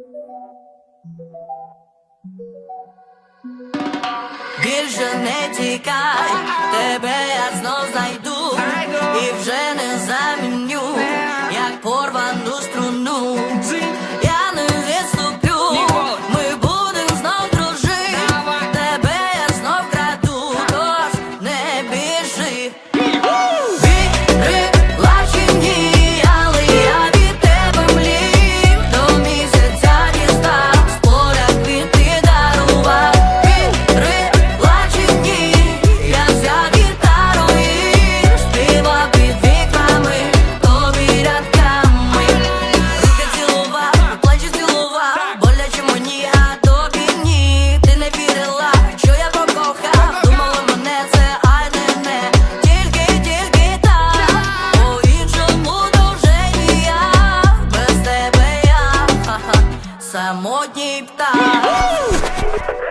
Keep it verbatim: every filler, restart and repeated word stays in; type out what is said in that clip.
Більше не тікай, тебе я знов знайду і вже не заміню, як порвану струну. Я не відступлю, ми будем знов дружити, тебе я знов краду, тож не біжи. Вірила чи ні, але я від тебе млів, до місяця дістав, з поля квіти дарував. Вірила чи ні, я взяв гітару і співав під вікнами, тобі рядками. Руки цілував, плечі цілував, боляче мені, а тобі ні. Ти не вірила, що я покохав, думала мене це, ай не не. Тільки, тільки так, по-іншому то вже ніяк. Без тебе я, ха-ха, самотній птах.